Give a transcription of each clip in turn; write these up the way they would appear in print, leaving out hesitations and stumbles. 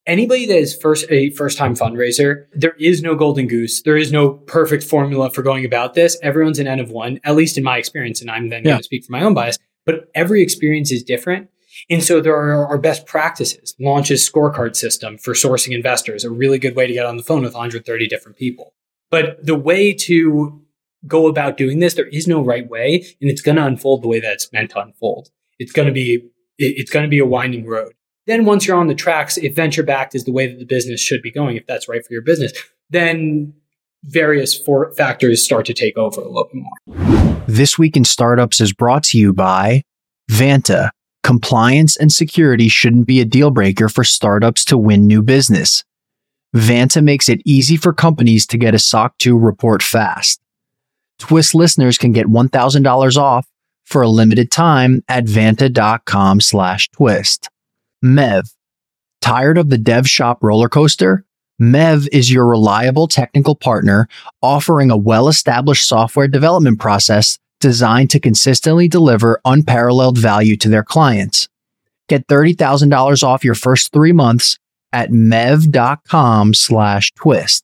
anybody that is a first-time fundraiser, there is no golden goose. There is no perfect formula for going about this. Everyone's an N of one, at least in my experience, and I'm then going to speak for my own bias. But every experience is different. And so there are best practices. Launch's scorecard system for sourcing investors, a really good way to get on the phone with 130 different people. But the way to go about doing this, there is no right way, and it's going to unfold the way that it's meant to unfold. It's going to be a winding road. Then once you're on the tracks, if venture-backed is the way that the business should be going, if that's right for your business, then various factors start to take over a little bit more. This Week in Startups is brought to you by Vanta. Compliance and security shouldn't be a deal breaker for startups to win new business. Vanta makes it easy for companies to get a SOC 2 report fast. Twist listeners can get $1,000 off for a limited time at vanta.com/twist. Mev. Tired of the dev shop roller coaster? Mev is your reliable technical partner offering a well-established software development process designed to consistently deliver unparalleled value to their clients. Get $30,000 off your first 3 months at mev.com/twist.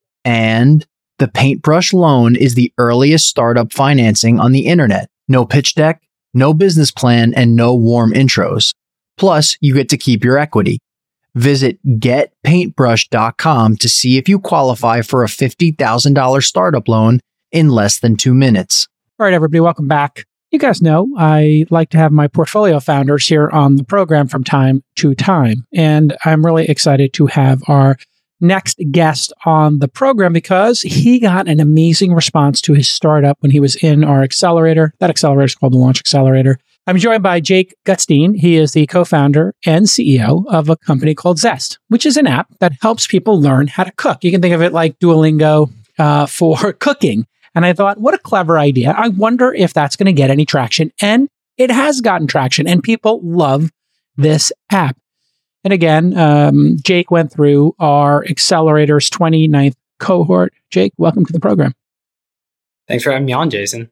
And the Paintbrush loan is the earliest startup financing on the internet. No pitch deck, no business plan, and no warm intros. Plus, you get to keep your equity. Visit getpaintbrush.com to see if you qualify for a $50,000 startup loan in less than 2 minutes. All right, everybody, welcome back. You guys know I like to have my portfolio founders here on the program from time to time. And I'm really excited to have our next guest on the program because he got an amazing response to his startup when he was in our accelerator. That accelerator is called the Launch Accelerator. I'm joined by Jake Gutstein. He is the co-founder and CEO of a company called Zest, which is an app that helps people learn how to cook. You can think of it like Duolingo for cooking. And I thought, what a clever idea. I wonder if that's going to get any traction. And it has gotten traction, and people love this app. And again, Jake went through our Accelerator's 29th cohort. Jake, welcome to the program. Thanks for having me on, Jason.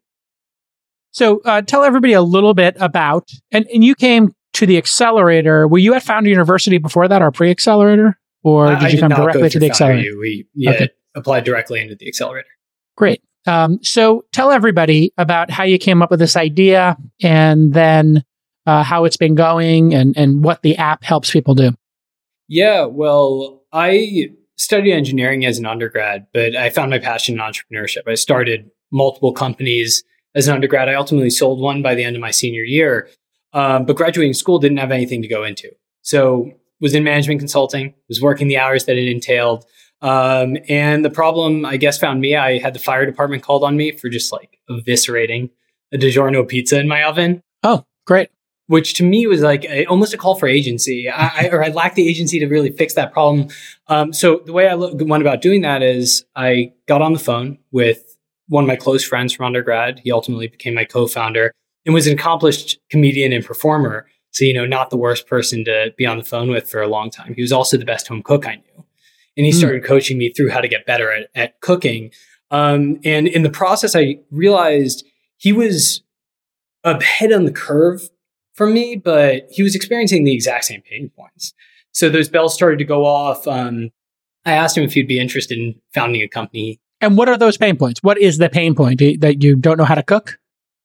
So tell everybody a little bit about, and you came to the Accelerator. Were you at Founder University before that, or pre-Accelerator? Or did you come directly to the Accelerator? We applied directly into the Accelerator. Great. So tell everybody about how you came up with this idea, and then how it's been going, and what the app helps people do. Yeah, well, I studied engineering as an undergrad, but I found my passion in entrepreneurship. I started multiple companies as an undergrad. I ultimately sold one by the end of my senior year, but graduating school didn't have anything to go into. So was in management consulting, was working the hours that it entailed. And the problem, I guess, found me. I had the fire department called on me for just like eviscerating a DiGiorno pizza in my oven. Oh, great. Which to me was like almost a call for agency. I lacked the agency to really fix that problem. So the way I went about doing that is I got on the phone with one of my close friends from undergrad. He ultimately became my co-founder and was an accomplished comedian and performer. So, not the worst person to be on the phone with for a long time. He was also the best home cook I knew. And he started coaching me through how to get better at cooking. And in the process, I realized he was ahead on the curve from me, but he was experiencing the exact same pain points. So those bells started to go off. I asked him if he'd be interested in founding a company. And what are those pain points? What is the pain point? That you don't know how to cook?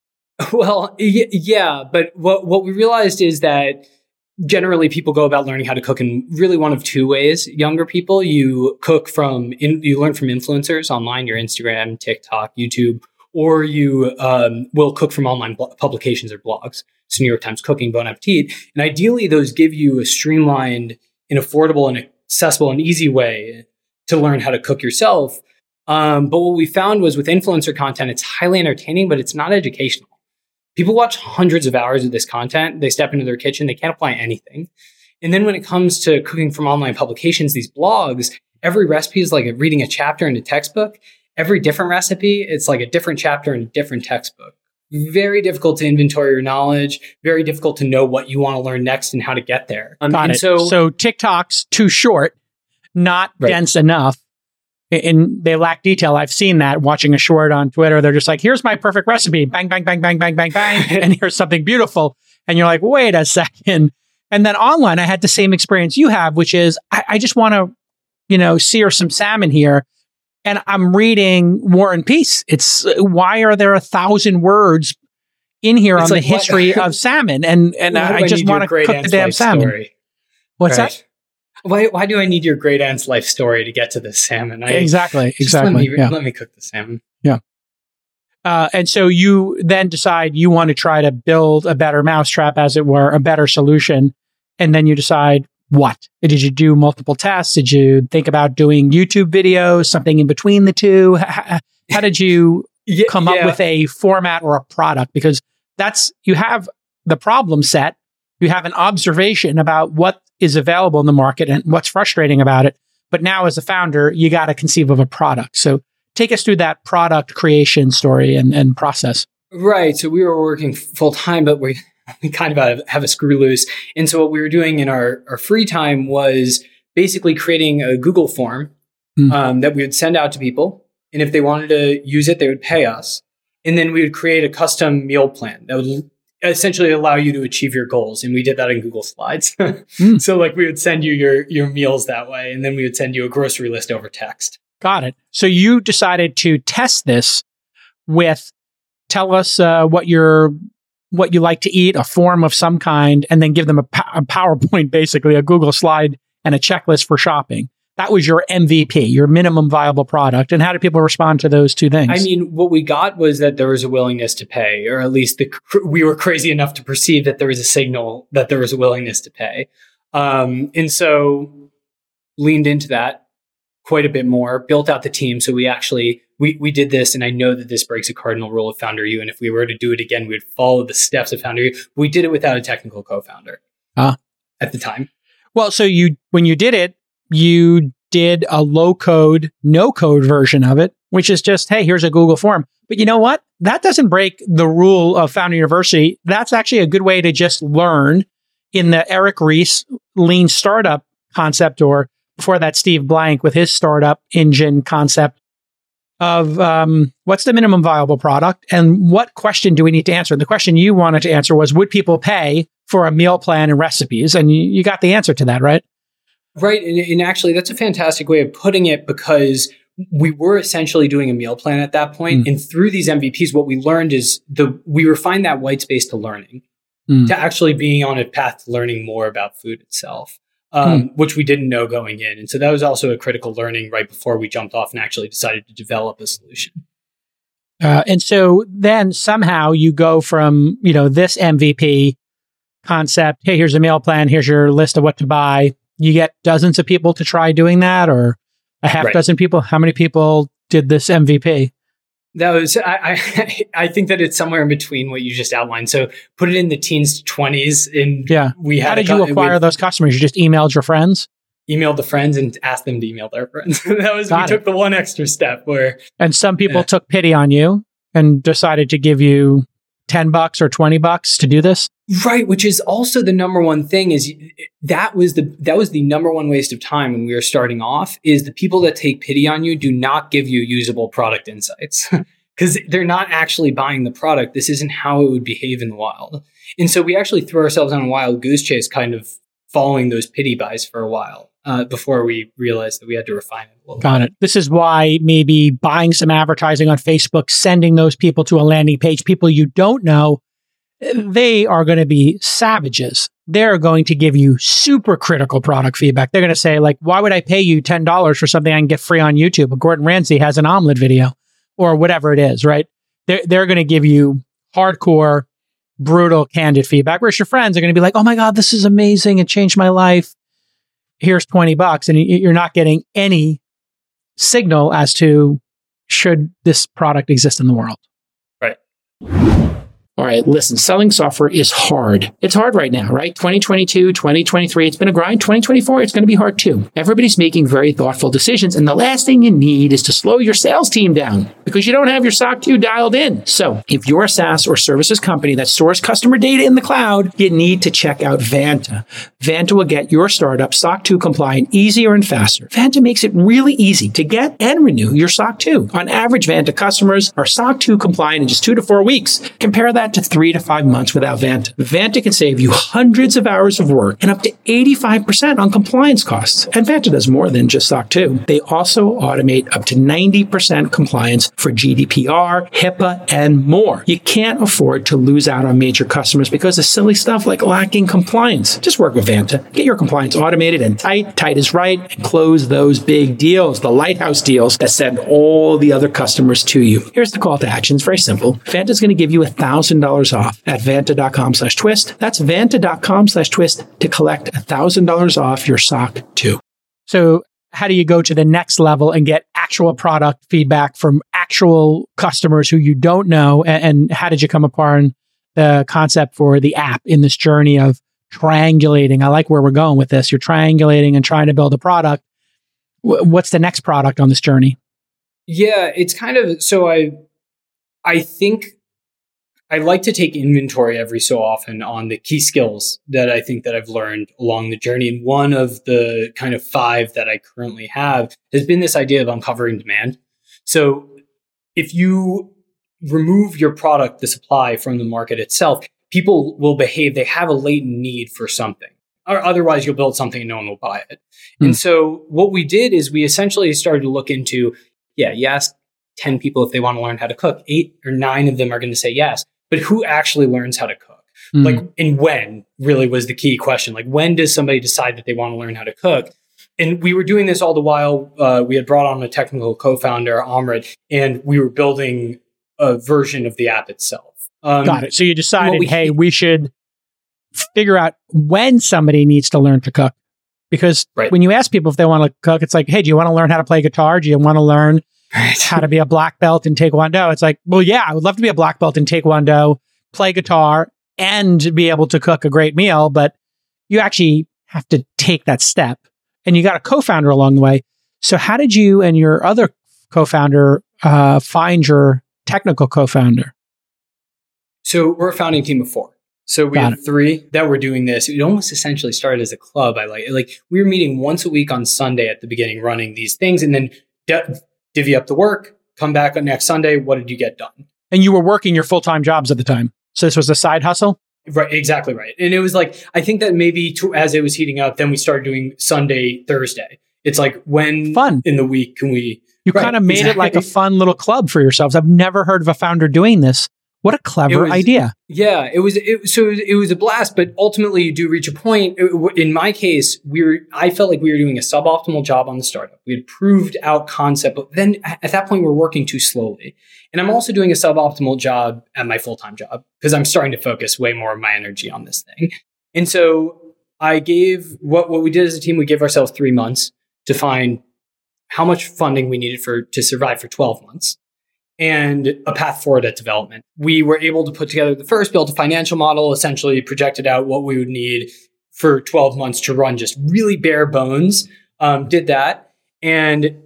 Well, yeah. But what we realized is that generally people go about learning how to cook in really one of two ways. Younger people, you learn from influencers online, your Instagram, TikTok, YouTube, or you will cook from online publications or blogs. So New York Times Cooking, Bon Appetit. And ideally, those give you a streamlined and affordable and accessible and easy way to learn how to cook yourself. But what we found was with influencer content, it's highly entertaining, but it's not educational. People watch hundreds of hours of this content. They step into their kitchen. They can't apply anything. And then when it comes to cooking from online publications, these blogs, every recipe is like reading a chapter in a textbook. Every different recipe, it's like a different chapter in a different textbook. Very difficult to inventory your knowledge. Very difficult to know what you want to learn next and how to get there. Got it. So TikTok's too short, not dense enough. And they lack detail. I've seen that watching a short on Twitter. They're just like, here's my perfect recipe. Bang, bang, bang, bang, bang, bang, bang. And here's something beautiful. And you're like, wait a second. And then online, I had the same experience you have, which is I just want to, sear some salmon here. And I'm reading War and Peace. It's why are there 1,000 words in here on the history of salmon? And I just want to cook the damn salmon. Story? What's that? Why do I need your great aunt's life story to get to the salmon? Exactly. Let me cook the salmon. Yeah. And so you then decide you want to try to build a better mousetrap, as it were, a better solution. And then you decide what? Did you do multiple tests? Did you think about doing YouTube videos, something in between the two? How did you come up with a format or a product? Because you have the problem set. You have an observation about what is available in the market and what's frustrating about it. But now as a founder, you got to conceive of a product. So take us through that product creation story and process. Right. So we were working full time, but we kind of have a screw loose. And so what we were doing in our free time was basically creating a Google form that we would send out to people. And if they wanted to use it, they would pay us. And then we would create a custom meal plan that would essentially allow you to achieve your goals. And we did that in Google Slides. So we would send you your meals that way. And then we would send you a grocery list over text. Got it. So you decided to test this with, tell us what you like to eat, a form of some kind, and then give them a PowerPoint, basically a Google slide and a checklist for shopping. That was your MVP, your minimum viable product. And how did people respond to those two things? I mean, what we got was that there was a willingness to pay, or at least we were crazy enough to perceive that there was a signal that there was a willingness to pay. And so leaned into that quite a bit more, built out the team. So we did this, and I know that this breaks a cardinal rule of Founder U. And if we were to do it again, we would follow the steps of Founder U. We did it without a technical co-founder at the time. Well, so when you did it, you did a low code, no code version of it, which is just, hey, here's a Google form. But you know what? That doesn't break the rule of Founder University. That's actually a good way to just learn in the Eric Ries lean startup concept, or before that, Steve Blank with his startup engine concept of what's the minimum viable product and what question do we need to answer? The question you wanted to answer was, would people pay for a meal plan and recipes? And you got the answer to that, right? Right. And actually, that's a fantastic way of putting it, because we were essentially doing a meal plan at that point. And through these MVPs, what we learned is we refined that white space to learning, to actually being on a path to learning more about food itself, which we didn't know going in. And so that was also a critical learning right before we jumped off and actually decided to develop a solution. And so then somehow you go from, this MVP concept, hey, here's a meal plan, here's your list of what to buy. You get dozens of people to try doing that, or a half dozen people? How many people did this MVP? That was, I think that it's somewhere in between what you just outlined. So put it in the teens to 20s. And we had How did you acquire those customers? You just emailed your friends? Emailed the friends and asked them to email their friends. We took the one extra step where. And some people took pity on you and decided to give you $10 or $20 to do this? Right, which is also the number one thing. Is that was the number one waste of time when we were starting off. Is the people that take pity on you do not give you usable product insights because they're not actually buying the product. This isn't how it would behave in the wild, and so we actually threw ourselves on a wild goose chase, kind of following those pity buys for a while before we realized that we had to refine it a little. Got it. This is why maybe buying some advertising on Facebook, sending those people to a landing page, people you don't know. They are going to be savages. They're going to give you super critical product feedback. They're going to say, like, why would I pay you $10 for something I can get free on YouTube? But Gordon Ramsay has an omelet video or whatever it is, right? They're going to give you hardcore, brutal, candid feedback. Whereas your friends are going to be like, oh my God, this is amazing. It changed my life. Here's $20. And you're not getting any signal as to should this product exist in the world. Right. All right, listen, selling software is hard. It's hard right now, right? 2022, 2023, it's been a grind. 2024, it's going to be hard too. Everybody's making very thoughtful decisions. And the last thing you need is to slow your sales team down because you don't have your SOC 2 dialed in. So if you're a SaaS or services company that stores customer data in the cloud, you need to check out Vanta. Vanta will get your startup SOC 2 compliant easier and faster. Vanta makes it really easy to get and renew your SOC 2. On average, Vanta customers are SOC 2 compliant in just 2 to 4 weeks. Compare that to 3 to 5 months without Vanta. Vanta can save you hundreds of hours of work and up to 85% on compliance costs. And Vanta does more than just SOC 2. They also automate up to 90% compliance for GDPR, HIPAA, and more. You can't afford to lose out on major customers because of silly stuff like lacking compliance. Just work with Vanta. Get your compliance automated and tight. Tight is right. And close those big deals, the lighthouse deals that send all the other customers to you. Here's the call to action. It's very simple. Vanta is going to give you $1,000 off at vanta.com/twist. That's vanta.com/twist to collect $1,000 off your SOC 2. So how do you go to the next level and get actual product feedback from actual customers who you don't know? And how did you come upon the concept for the app in this journey of triangulating? I like where we're going with this. You're triangulating and trying to build a product. What's the next product on this journey? Yeah, it's kind of, so I think I like to take inventory every so often on the key skills that I think that I've learned along the journey. And one of the kind of 5 that I currently have has been this idea of uncovering demand. So if you remove your product, the supply from the market itself, people will behave, they have a latent need for something. Or otherwise you'll build something and no one will buy it. And so what we did is we essentially started to look into, you ask 10 people if they want to learn how to cook. 8 or 9 of them are going to say yes. But who actually learns how to cook? Like, and when really was the key question. Like, when does somebody decide that they want to learn how to cook? And we were doing this all the while. We had brought on a technical co-founder, Amrit, and we were building a version of the app itself. Got it. So you decided, we should figure out when somebody needs to learn to cook. Because when you ask people if they want to cook, it's like, hey, do you want to learn how to play guitar? Do you want to learn how to be a black belt in Taekwondo? It's like, well, yeah, I would love to be a black belt in Taekwondo, play guitar, and be able to cook a great meal. But you actually have to take that step. And you got a co-founder along the way. So how did you and your other co-founder find your technical co-founder? So we're a founding team of 4. So we have 3 that were doing this. It almost essentially started as a club. I like we were meeting once a week on Sunday at the beginning, running these things, and then divvy up the work, come back on next Sunday. What did you get done? And you were working your full-time jobs at the time. So this was a side hustle? Right, exactly right. And it was like, I think that maybe as it was heating up, then we started doing Sunday, Thursday. It's like, when in the week can we... You kind of made it like a fun little club for yourselves. I've never heard of a founder doing this. What a clever idea. Yeah, it was a blast, but ultimately you do reach a point. In my case, I felt like we were doing a suboptimal job on the startup. We had proved out concept, but then at that point we're working too slowly. And I'm also doing a suboptimal job at my full-time job because I'm starting to focus way more of my energy on this thing. And so I gave, what we did as a team, we gave ourselves 3 months to find how much funding we needed to survive for 12 months. And a path forward at development. We were able to put together built a financial model, essentially projected out what we would need for 12 months to run just really bare bones. Did that and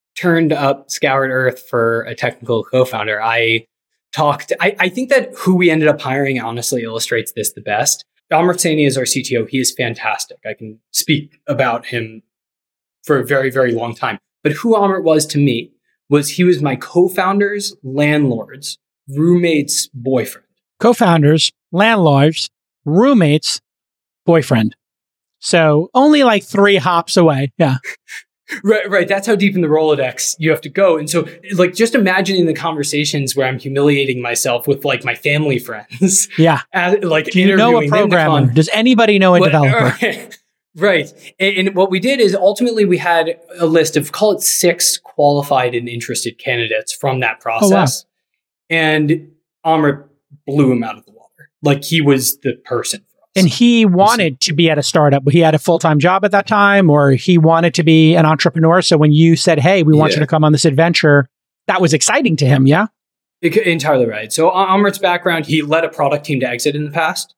scoured earth for a technical co-founder. I think that who we ended up hiring honestly illustrates this the best. Amrit Saini is our CTO. He is fantastic. I can speak about him for a very, very long time. But who Amrit was to me he was my co-founder's landlord's roommate's boyfriend. Co-founders, landlords, roommates, boyfriend. So only like 3 hops away. Yeah. Right. That's how deep in the Rolodex you have to go. And so like just imagining the conversations where I'm humiliating myself with like my family friends. Yeah. Do you know a programmer? Does anybody know a developer? Right. And what we did is ultimately we had a list of, call it 6 qualified and interested candidates from that process. Oh, wow. And Amrit blew him out of the water. Like he was the person for us. And he wanted to be at a startup. He had a full-time job at that time, or he wanted to be an entrepreneur. So when you said, hey, we want you to come on this adventure, that was exciting to him. Yeah. Entirely right. So Amrit's background, he led a product team to exit in the past.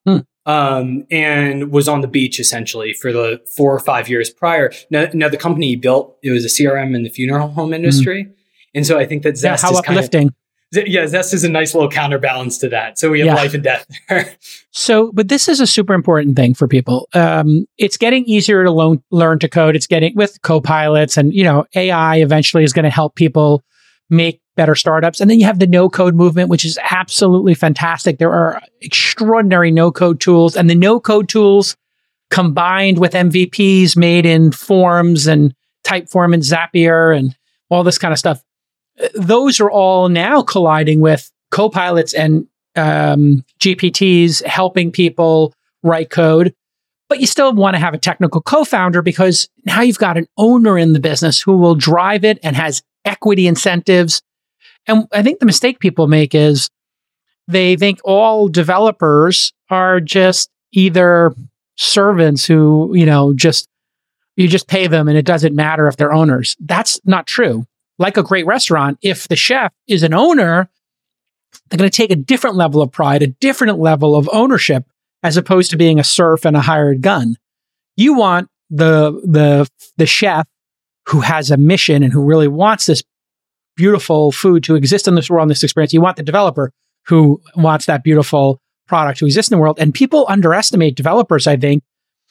And was on the beach essentially for the 4 or 5 years prior. Now the company he built, it was a CRM in the funeral home industry. And so I think that Zest is uplifting. Zest is a nice little counterbalance to that. So we have life and death there. So, but this is a super important thing for people. It's getting easier to learn to code. It's getting with copilots and, AI eventually is going to help people make better startups. And then you have the no code movement, which is absolutely fantastic. There are extraordinary no code tools, and the no code tools combined with MVPs made in Forms and Typeform and Zapier and all this kind of stuff. Those are all now colliding with Copilots and GPTs helping people write code. But you still want to have a technical co-founder, because now you've got an owner in the business who will drive it and has equity incentives. And I think the mistake people make is they think all developers are just either servants who, you just pay them and it doesn't matter if they're owners. That's not true. Like a great restaurant, if the chef is an owner, they're going to take a different level of pride, a different level of ownership, as opposed to being a serf and a hired gun. You want the chef who has a mission and who really wants this beautiful food to exist in this world, in this experience. You want the developer who wants that beautiful product to exist in the world. And people underestimate developers, I think,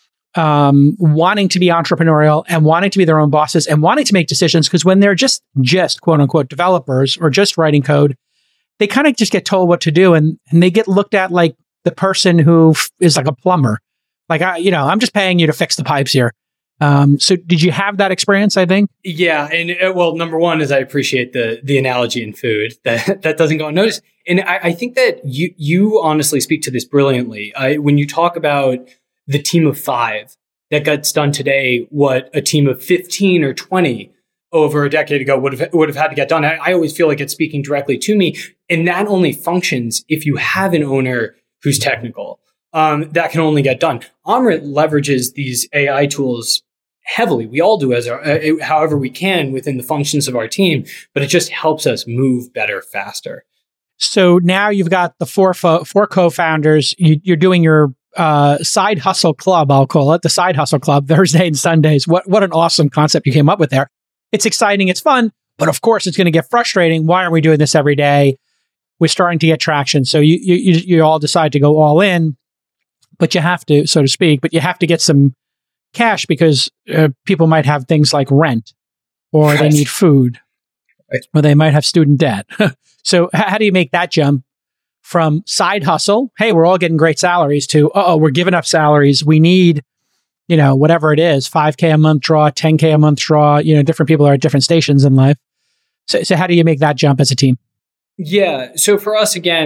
wanting to be entrepreneurial and wanting to be their own bosses and wanting to make decisions, because when they're just quote unquote developers or just writing code, they kind of just get told what to do, and they get looked at like the person who is like a plumber. Like, I'm just paying you to fix the pipes here. So did you have that experience, I think? Yeah. And well, number one is I appreciate the analogy in food that doesn't go unnoticed. And I think that you honestly speak to this brilliantly. When you talk about the team of 5 that gets done today, what a team of 15 or 20 over a decade ago would have had to get done. I always feel like it's speaking directly to me. And that only functions if you have an owner who's technical. That can only get done. Amrit leverages these AI tools heavily. We all do however we can within the functions of our team, but it just helps us move better, faster. So now you've got the four co-founders. You're doing your side hustle club, I'll call it, the side hustle club, Thursday and Sundays. What an awesome concept you came up with there. It's exciting, it's fun, but of course it's going to get frustrating. Why aren't we doing this every day? We're starting to get traction. So you all decide to go all in, but you have to, so to speak, but you have to get some cash because people might have things like rent, or they need food, or they might have student debt. So how do you make that jump from side hustle, hey, we're all getting great salaries, to, we're giving up salaries. We need, whatever it is, $5K a month draw, $10K a month draw, different people are at different stations in life. So how do you make that jump as a team? Yeah. So for us, again,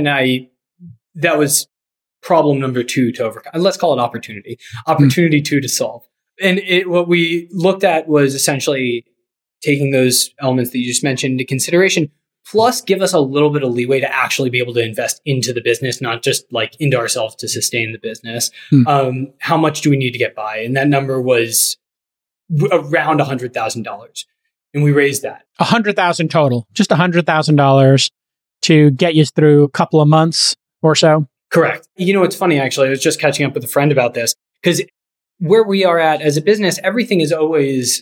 that was problem number 2 to overcome. Let's call it opportunity. Opportunity 2 to solve. And what we looked at was essentially taking those elements that you just mentioned into consideration, plus give us a little bit of leeway to actually be able to invest into the business, not just like into ourselves to sustain the business. How much do we need to get by? And that number was around $100,000. And we raised that. $100,000 total, just $100,000 to get you through a couple of months or so. Correct. It's funny, actually. I was just catching up with a friend about this, because where we are at as a business, everything is always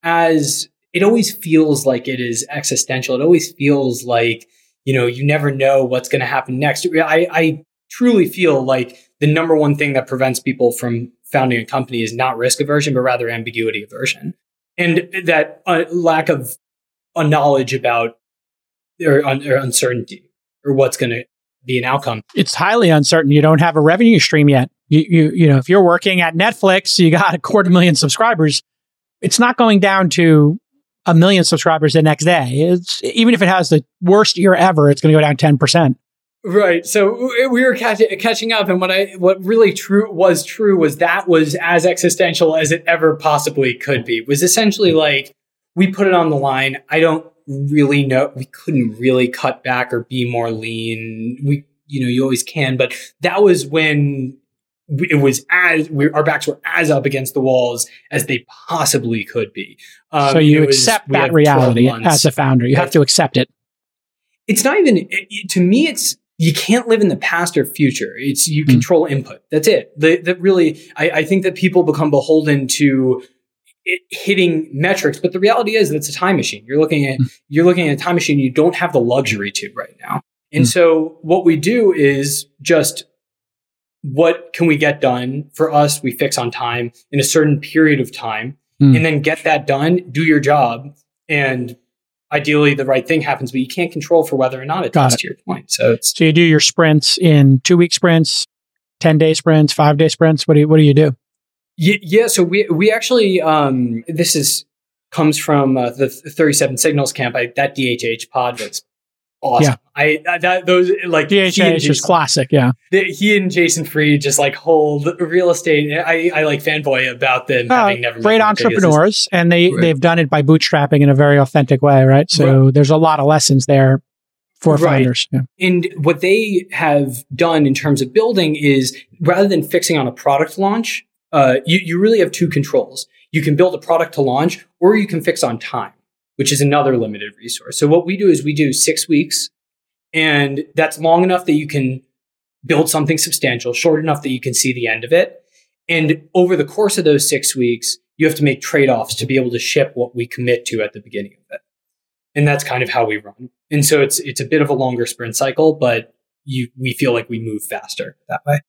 it always feels like it is existential. It always feels like, you never know what's going to happen next. I truly feel like the number one thing that prevents people from founding a company is not risk aversion, but rather ambiguity aversion. And that lack of a knowledge about or uncertainty or what's going to be an outcome. It's highly uncertain. You don't have a revenue stream yet. If you're working at Netflix, you got 250,000 subscribers. It's not going down to 1 million subscribers the next day. Even if it has the worst year ever, it's going to go down 10%. Right. So we were catching up, and what really was true was that was as existential as it ever possibly could be. It was essentially like, we put it on the line. I don't really know. We couldn't really cut back or be more lean. You always can, but that was when it was our backs were as up against the walls as they possibly could be. So you accept that reality as a founder. You have to accept it. It's not even, to me, it's, you can't live in the past or future. It's, you control input. That's it. I think that people become beholden to hitting metrics, but the reality is that it's a time machine. You're looking at a time machine you don't have the luxury to right now. And so what we do is just, what can we get done? For us, we fix on time in a certain period of time, and then get that done, do your job, and ideally the right thing happens, but you can't control for whether or not it does, to your point. So you do your sprints in 2-week sprints, 10-day sprints, 5-day sprints. What do you do? Yeah. So we actually, comes from the 37 Signals camp. That DHH pod was awesome. Yeah. Those like DHH is classic. Yeah. He and Jason Fried just like hold real estate. I like fanboy about them having never great entrepreneurs, and they've done it by bootstrapping in a very authentic way, right? So there's a lot of lessons there for founders. Yeah. And what they have done in terms of building is rather than fixing on a product launch, you really have two controls. You can build a product to launch, or you can fix on time, which is another limited resource. So what we do is we do 6 weeks, and that's long enough that you can build something substantial, short enough that you can see the end of it. And over the course of those 6 weeks, you have to make trade-offs to be able to ship what we commit to at the beginning of it. And that's kind of how we run. And so it's a bit of a longer sprint cycle, but we feel like we move faster that way.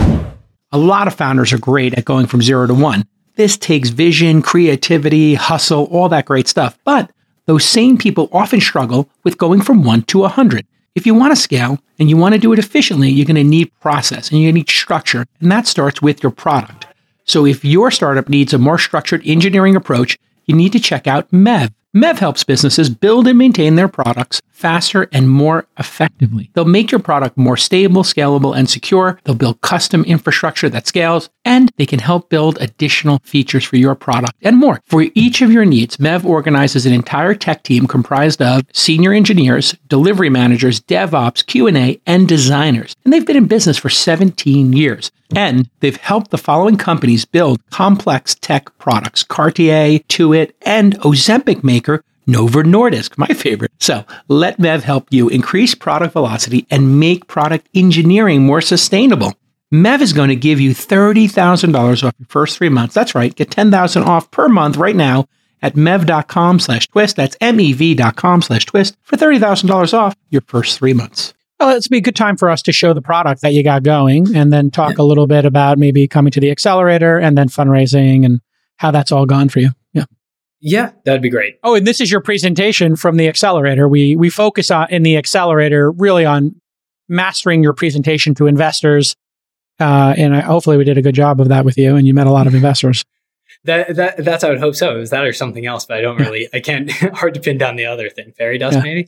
A lot of founders are great at going from 0 to 1. This takes vision, creativity, hustle, all that great stuff. But those same people often struggle with going from 1 to 100. If you want to scale and you want to do it efficiently, you're going to need process and you're going to need structure. And that starts with your product. So if your startup needs a more structured engineering approach, you need to check out Mev. Mev helps businesses build and maintain their products faster and more effectively. They'll make your product more stable, scalable, and secure. They'll build custom infrastructure that scales, and they can help build additional features for your product and more. For each of your needs, Mev organizes an entire tech team comprised of senior engineers, delivery managers, DevOps, Q&A, and designers. And they've been in business for 17 years. And they've helped the following companies build complex tech products: Cartier, Tuit, and Ozempic maker Novo Nordisk, my favorite. So let Mev help you increase product velocity and make product engineering more sustainable. Mev is going to give you $30,000 off your first 3 months. That's right. Get $10,000 off per month right now at mev.com/twist. That's mev.com/twist for $30,000 off your first 3 months. Well, it's be a good time for us to show the product that you got going and then talk a little bit about maybe coming to the accelerator and then fundraising and how that's all gone for you. Yeah. Yeah, that'd be great. Oh, and this is your presentation from the accelerator. We focus on in the accelerator really on mastering your presentation to investors. And hopefully we did a good job of that with you and you met a lot of investors. That's I would hope so. Is that or something else? But I can't, hard to pin down the other thing. Fairy dust maybe?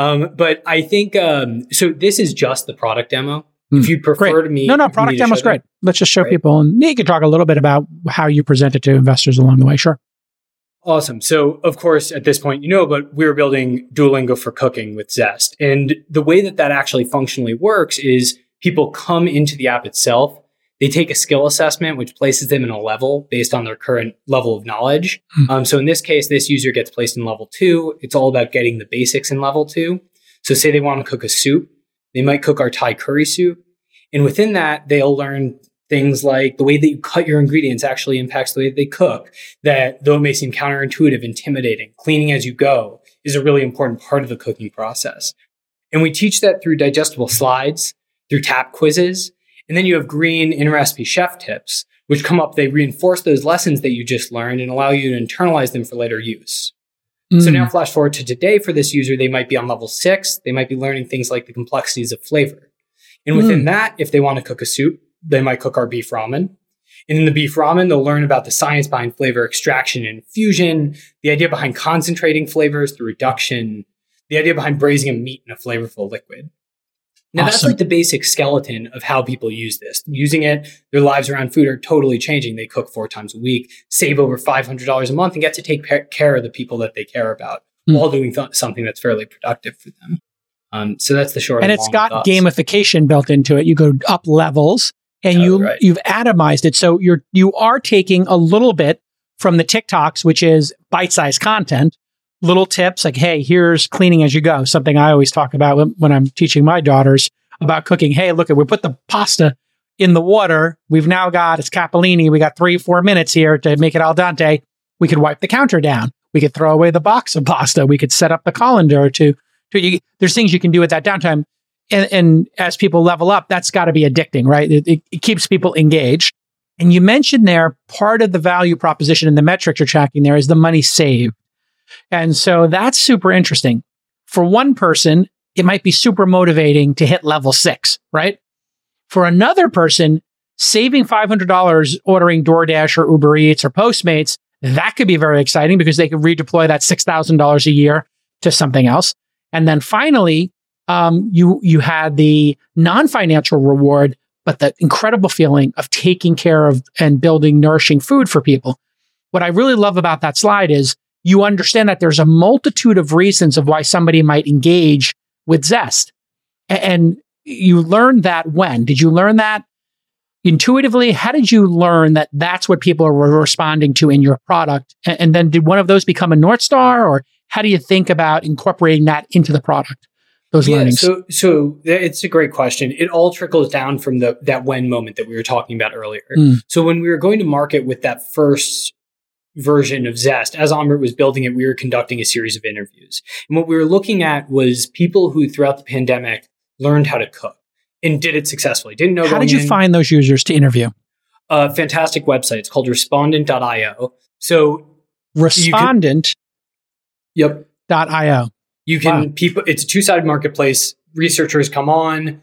But I think, so this is just the product demo. If you prefer to me. No, product demo is great. Let's just show people, and you can talk a little bit about how you present it to investors along the way. Sure. Awesome. So of course, at this point, but we were building Duolingo for cooking with Zest. And the way that actually functionally works is people come into the app itself. They take a skill assessment, which places them in a level based on their current level of knowledge. So in this case, this user gets placed in level 2. It's all about getting the basics in level 2. So say they want to cook a soup. They might cook our Thai curry soup. And within that, they'll learn things like the way that you cut your ingredients actually impacts the way that they cook. That though it may seem counterintuitive, intimidating, cleaning as you go is a really important part of the cooking process. And we teach that through digestible slides, through tap quizzes. And then you have green in-recipe chef tips, which come up. They reinforce those lessons that you just learned and allow you to internalize them for later use. So now flash forward to today for this user, they might be on level 6. They might be learning things like the complexities of flavor. And within that, if they want to cook a soup, they might cook our beef ramen. And in the beef ramen, they'll learn about the science behind flavor extraction and infusion, the idea behind concentrating flavors through reduction, the idea behind braising a meat in a flavorful liquid. Now, That's like the basic skeleton of how people use this. Using it, their lives around food are totally changing. They cook 4 times a week, save over $500 a month, and get to take care of the people that they care about while doing something that's fairly productive for them. So that's the short and it's got thoughts. Gamification built into it. You go up levels and you've atomized it. So you are taking a little bit from the TikToks, which is bite-sized content, little tips like, hey, here's cleaning as you go. Something I always talk about when I'm teaching my daughters about cooking. Hey, look, we put the pasta in the water. We've now got, it's capellini. We got 3-4 minutes here to make it al dente. We could wipe the counter down. We could throw away the box of pasta. We could set up the colander there's things you can do at that downtime. And as people level up, that's got to be addicting, right? It keeps people engaged. And you mentioned there, part of the value proposition and the metrics you're tracking there is the money saved. And so that's super interesting. For one person, it might be super motivating to hit level 6, right? For another person, saving $500 ordering DoorDash or Uber Eats or Postmates, that could be very exciting because they could redeploy that $6,000 a year to something else. And then finally, you had the non-financial reward, but the incredible feeling of taking care of and building nourishing food for people. What I really love about that slide is you understand that there's a multitude of reasons of why somebody might engage with Zest. And you learned that when? Did you learn that intuitively? How did you learn that that's what people are responding to in your product? And then did one of those become a North Star, or how do you think about incorporating that into the product? Those learnings. So it's a great question. It all trickles down from that when moment that we were talking about earlier. So when we were going to market with that first version of Zest, as Amrit was building it, we were conducting a series of interviews. And what we were looking at was people who throughout the pandemic learned how to cook and did it successfully. Didn't know. How did you find those users to interview? A fantastic website. It's called respondent.io. So Respondent. Yep. .io. You can people. It's a two-sided marketplace. Researchers come on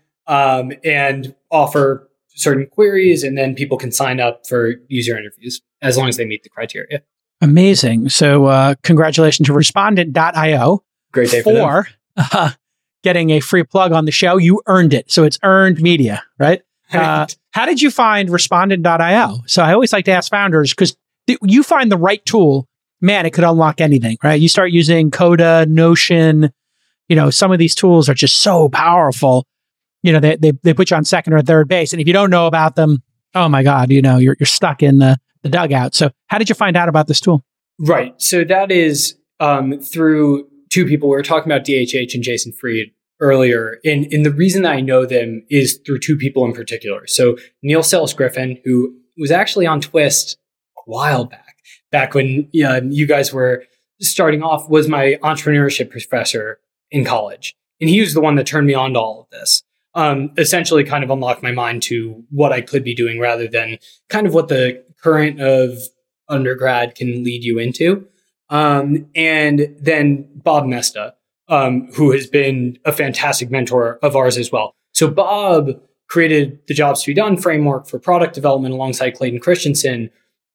and offer certain queries, and then people can sign up for user interviews as long as they meet the criteria. Amazing. So congratulations to respondent.io. Great day for getting a free plug on the show. You earned it. So it's earned media, right? How did you find respondent.io? So I always like to ask founders, because you find the right tool, man, it could unlock anything, right? You start using Coda, Notion, some of these tools are just so powerful. They put you on second or third base. And if you don't know about them, oh my God, you're stuck in the dugout. So how did you find out about this tool? Right. So that is through two people. We were talking about DHH and Jason Fried earlier. And the reason that I know them is through two people in particular. So Neil Sells-Griffin, who was actually on Twist a while back when you guys were starting off, was my entrepreneurship professor in college. And he was the one that turned me on to all of this. Essentially kind of unlocked my mind to what I could be doing rather than kind of what the current of undergrad can lead you into. And then Bob Mesta, who has been a fantastic mentor of ours as well. So Bob created the Jobs to be Done framework for product development alongside Clayton Christensen.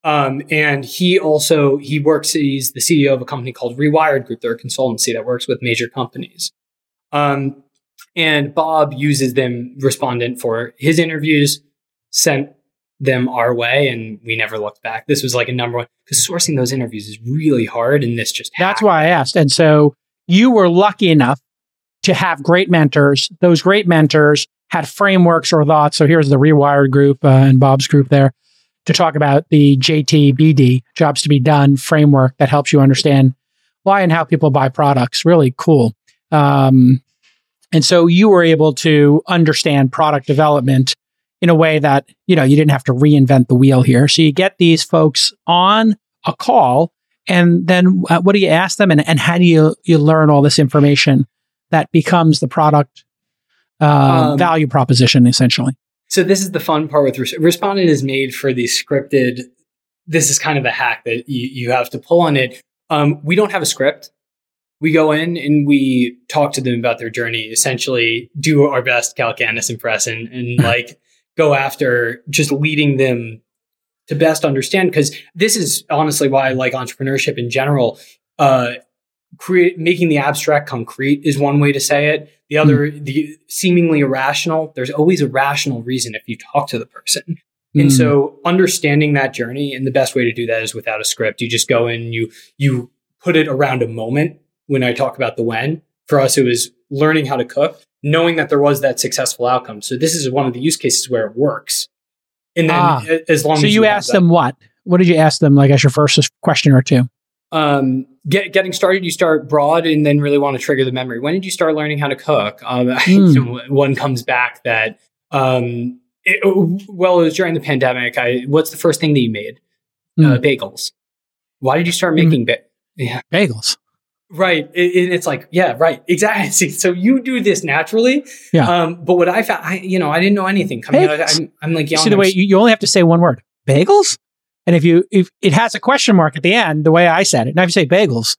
And he's the CEO of a company called Rewired Group. They're a consultancy that works with major companies. And Bob uses Respondent for his interviews, sent them our way, and we never looked back. This was like a number one, because sourcing those interviews is really hard, and this just That's why I asked. And so you were lucky enough to have great mentors. Those great mentors had frameworks or thoughts. So here's the Rewired Group and Bob's group there to talk about the JTBD, Jobs to be Done framework that helps you understand why and how people buy products. Really cool. And so you were able to understand product development in a way that, you didn't have to reinvent the wheel here. So you get these folks on a call, and then what do you ask them? And how do you learn all this information that becomes the product value proposition, essentially? So this is the fun part with Respondent is made for the scripted. This is kind of a hack that you have to pull on it. We don't have a script. We go in and we talk to them about their journey, essentially do our best Cal Canis impression and like go after just leading them to best understand. Because this is honestly why I like entrepreneurship in general. Making the abstract concrete is one way to say it. The other, the seemingly irrational, there's always a rational reason if you talk to the person. And so understanding that journey, and the best way to do that is without a script. You just go in, you put it around a moment. When I talk about the when, for us, it was learning how to cook, knowing that there was that successful outcome. So this is one of the use cases where it works. And then as long as you asked them what did you ask them, like as your first question or two? Getting started, you start broad and then really want to trigger the memory. When did you start learning how to cook? One comes back that, it was during the pandemic. What's the first thing that you made? Bagels. Why did you start making bagels? Right. It's like, yeah, right. Exactly. So you do this naturally. Yeah. But what I found, I didn't know anything coming out. I'm like, see the way you only have to say one word, bagels. And if it has a question mark at the end, the way I said it, now if you say bagels,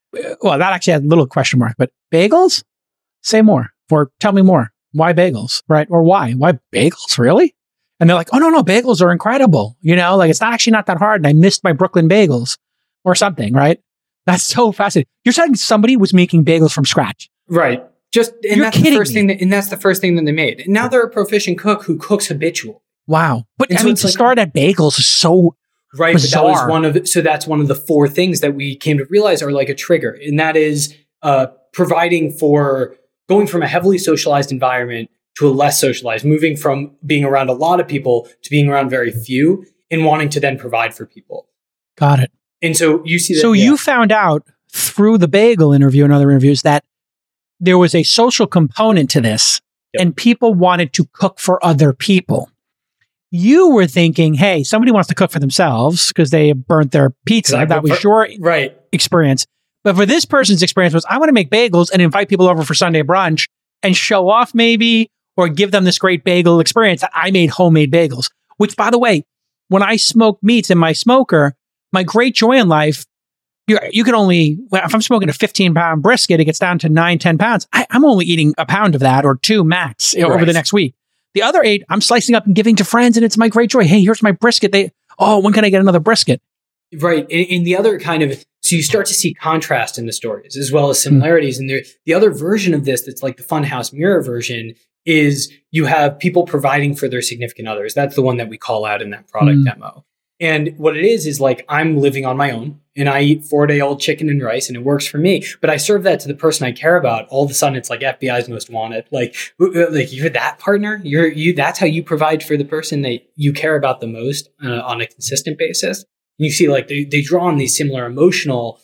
well, that actually had a little question mark, but bagels? Say more, or tell me more. Why bagels, right? Or why? Why bagels, really? And they're like, oh, no, bagels are incredible. Like it's not that hard. And I missed my Brooklyn bagels or something, right? That's so fascinating. You're saying somebody was making bagels from scratch. Right. You're that's kidding the first me. thing and that's the first thing that they made. And now they're a proficient cook who cooks habitual. Wow. But And I so mean, it's to like- start at bagels is so Right. bizarre. But that's one of the 4 things that we came to realize are like a trigger. And that is providing for going from a heavily socialized environment to a less socialized, moving from being around a lot of people to being around very few and wanting to then provide for people. Got it. And so you see that. So you found out through the bagel interview and other interviews that there was a social component to this, Yep. and people wanted to cook for other people. You were thinking, hey, somebody wants to cook for themselves because they burnt their pizza. That was your right. experience. But for this person's experience was, I want to make bagels and invite people over for Sunday brunch and show off maybe, or give them this great bagel experience that I made homemade bagels. Which, by the way, when I smoke meats in my smoker, my great joy in life, you can only, if I'm smoking a 15-pound brisket, it gets down to 9-10 pounds. I'm only eating a pound of that or 2 max over the next week. The other 8, I'm slicing up and giving to friends, and it's my great joy. Hey, here's my brisket. When can I get another brisket? Right. And the other kind of, so you start to see contrast in the stories as well as similarities. And the other version of this that's like the Funhouse Mirror version is you have people providing for their significant others. That's the one that we call out in that product demo. And what it is like I'm living on my own and I eat 4-day-old chicken and rice and it works for me. But I serve that to the person I care about. All of a sudden it's like FBI's most wanted. Like you're that partner. That's how you provide for the person that you care about the most on a consistent basis. And you see like they draw on these similar emotional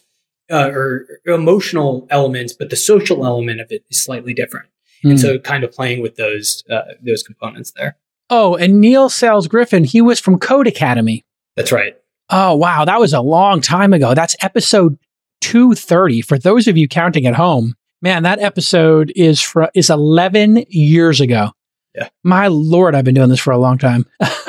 elements, but the social element of it is slightly different. And so kind of playing with those components there. Oh, and Neil Sales Griffin, he was from Code Academy. That's right. Oh, wow. That was a long time ago. That's episode 230. For those of you counting at home, man, that episode is 11 years ago. Yeah. My Lord, I've been doing this for a long time.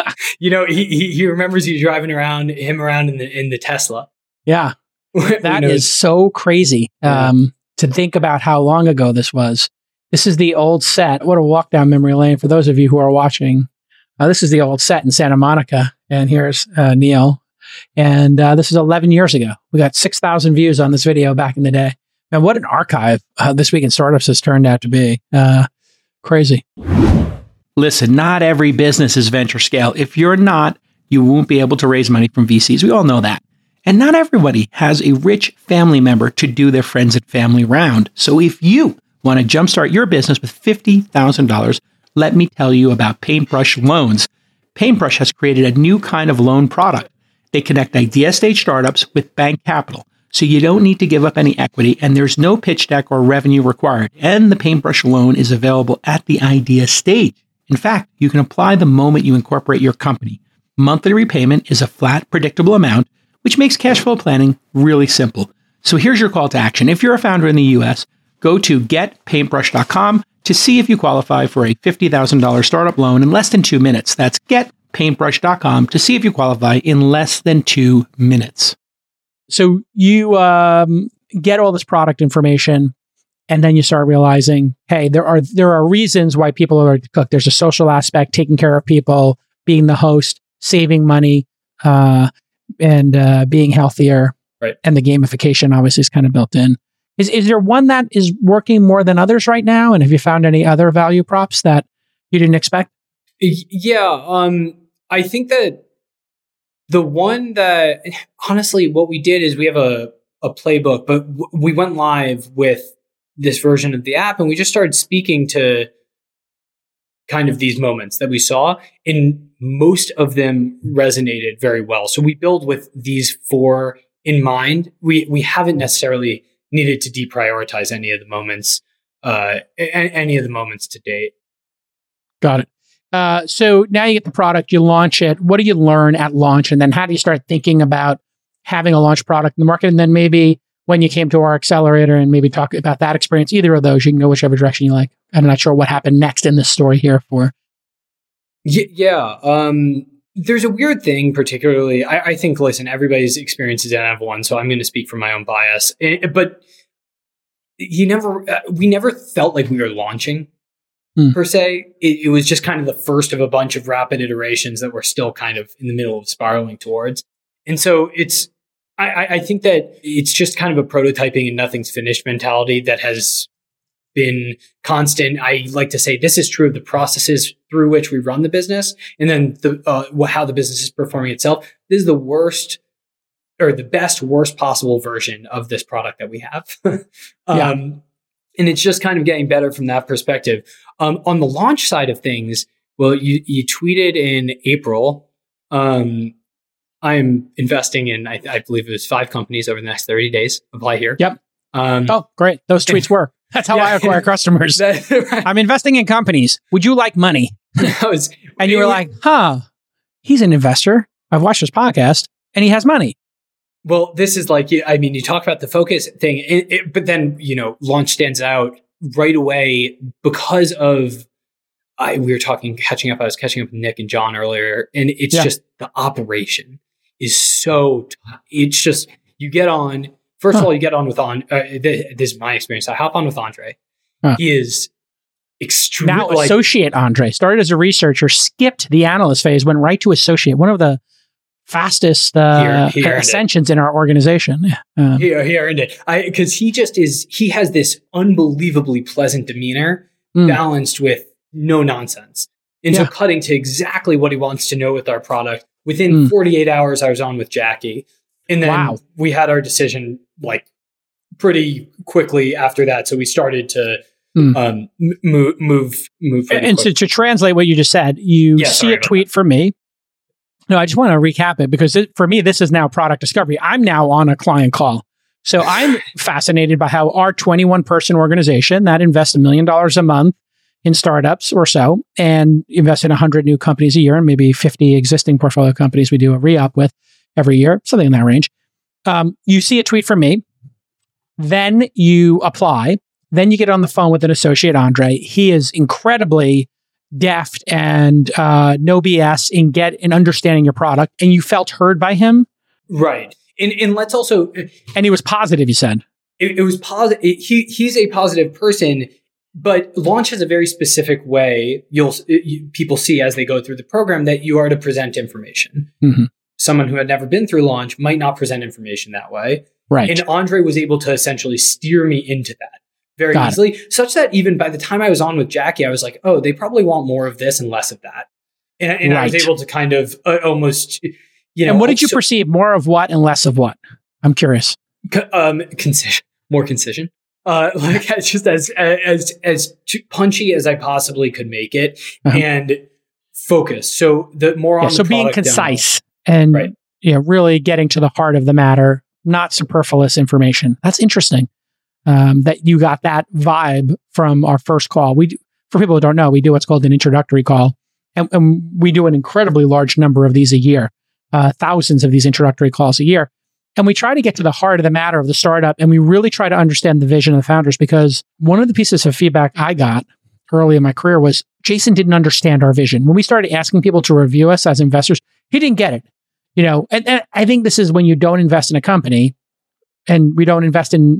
He remembers you driving around in the Tesla. Yeah. That is so crazy to think about how long ago this was. This is the old set. What a walk down memory lane for those of you who are watching. This is the old set in Santa Monica. And here's Neil. And this is 11 years ago. We got 6,000 views on this video back in the day. And what an archive This Week in Startups has turned out to be. Crazy. Listen, not every business is venture scale. If you're not, you won't be able to raise money from VCs. We all know that. And not everybody has a rich family member to do their friends and family round. So if you want to jumpstart your business with $50,000, let me tell you about Paintbrush Loans. Paintbrush has created a new kind of loan product. They connect idea stage startups with bank capital, so you don't need to give up any equity, and there's no pitch deck or revenue required. And the Paintbrush loan is available at the idea stage. In fact, you can apply the moment you incorporate your company. Monthly repayment is a flat, predictable amount, which makes cash flow planning really simple. So here's your call to action. If you're a founder in the US, go to getpaintbrush.com to see if you qualify for a $50,000 startup loan in less than 2 minutes. That's getpaintbrush.com to see if you qualify in less than 2 minutes. So you get all this product information, and then you start realizing, hey, there are reasons why people are to cook. There's a social aspect, taking care of people, being the host, saving money, and being healthier. Right. And the gamification obviously is kind of built in. Is there one that is working more than others right now? And have you found any other value props that you didn't expect? Yeah. I think that the one that, honestly, what we did is we have a playbook, but we went live with this version of the app and we just started speaking to kind of these moments that we saw, and most of them resonated very well. So we build with these 4 in mind. We haven't necessarily needed to deprioritize any of the moments to date. Got it. So now you get the product, you launch it. What do you learn at launch? And then how do you start thinking about having a launch product in the market? And then maybe when you came to our accelerator and maybe talk about that experience, either of those, you can go whichever direction you like. I'm not sure what happened next in this story here for. Yeah. there's a weird thing, particularly, I think, listen, everybody's experiences in F1, so I'm going to speak from my own bias, but we never felt like we were launching per se. It was just kind of the first of a bunch of rapid iterations that we're still kind of in the middle of spiraling towards. And so I think that it's just kind of a prototyping and nothing's finished mentality that has been constant. I like to say this is true of the processes through which we run the business, and then how the business is performing itself. This is the worst or the best, worst possible version of this product that we have. And it's just kind of getting better from that perspective. On the launch side of things, well, you tweeted in April, I'm investing in, I believe it was 5 companies over the next 30 days. Apply here. Yep. Oh, great. Those tweets were. That's how I acquire customers. Right. I'm investing in companies. Would you like money? And you were like, he's an investor. I've watched his podcast and he has money. Well, this is like, I mean, you talk about the focus thing, but then, launch stands out right away because of, I was catching up with Nick and John earlier, and it's just the operation is it's just, you get on, first of all, you get on with this is my experience. I hop on with Andre. He is extremely now associate Andre, started as a researcher, skipped the analyst phase, went right to associate. One of the fastest ascensions in our organization. He earned it. Because he has this unbelievably pleasant demeanor balanced with no nonsense. And so cutting to exactly what he wants to know with our product. Within 48 hours, I was on with Jackie. And then we had our decision like pretty quickly after that. So we started to move. And so to translate what you just said, you see a tweet from me. No, I just want to recap it because for me, this is now product discovery. I'm now on a client call. So I'm fascinated by how our 21-person organization that invests $1 million a month in startups or so and invest in 100 new companies a year and maybe 50 existing portfolio companies we do a re-up with every year, something in that range. You see a tweet from me, then you apply, then you get on the phone with an associate, Andre. He is incredibly deft and no BS in understanding your product, and you felt heard by him. Right. And let's also... And he was positive, you said. It was positive. He's a positive person, but launch has a very specific way people see as they go through the program that you are to present information. Mm-hmm. Someone who had never been through launch might not present information that way. Right. And Andre was able to essentially steer me into that very easily, such that even by the time I was on with Jackie, I was like, oh, they probably want more of this and less of that. And I was able to kind of almost, And what did you perceive? More of what and less of what? I'm curious. Concision, more concision. Just as punchy as I possibly could make it, and focus. So the more on the being concise and really getting to the heart of the matter, not superfluous information. That's interesting. That you got that vibe from our first call. For people who don't know, we do what's called an introductory call, and we do an incredibly large number of these a year, thousands of these introductory calls a year. And we try to get to the heart of the matter of the startup, and we really try to understand the vision of the founders, because one of the pieces of feedback I got early in my career was Jason didn't understand our vision. When we started asking people to review us as investors, he didn't get it. And I think this is when you don't invest in a company. And we don't invest in